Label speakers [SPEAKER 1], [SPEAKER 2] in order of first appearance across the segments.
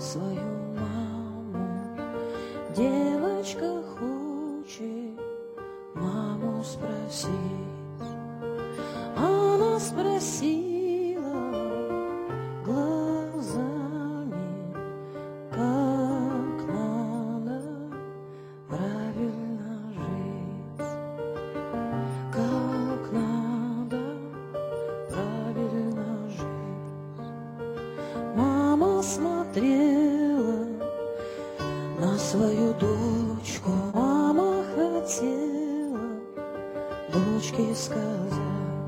[SPEAKER 1] свою маму. Девочка хочет маму спросить. Она спросила глазами, как надо правильно жить, как надо правильно жить. Мама смотрела на свою дочку, мама хотела дочке сказать.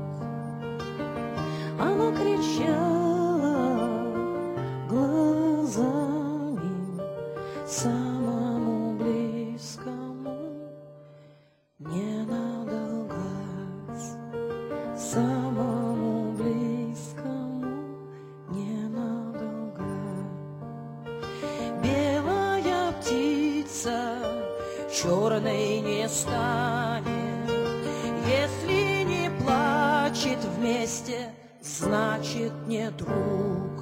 [SPEAKER 1] Она кричала глазами самому близкому: не надо лгать, самому близкому не надо лгать. Белая птица черной не станет, если не плачет вместе, значит не друг.